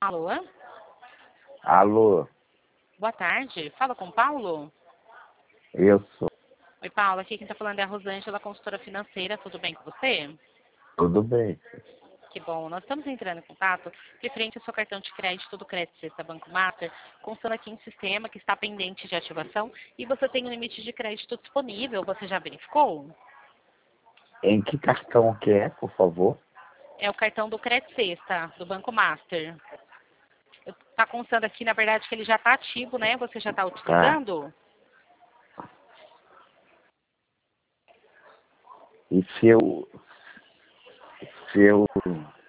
Alô? Alô, Boa tarde. Fala com o Paulo? eu sou. Oi, Paulo. Aqui quem está falando é a Rosângela, consultora financeira. Tudo bem com você? Tudo bem? Que bom. Nós estamos entrando em contato referente ao seu cartão de crédito do Crédito Sexta Banco Master, constando aqui em sistema que está pendente de ativação e você tem um limite de crédito disponível. Você já verificou? Em que cartão que é, por favor? É o cartão do Crédito Sexta, do Banco Master. Está constando aqui, na verdade, que ele já está ativo, né? Você já está Tá. utilizando? E se eu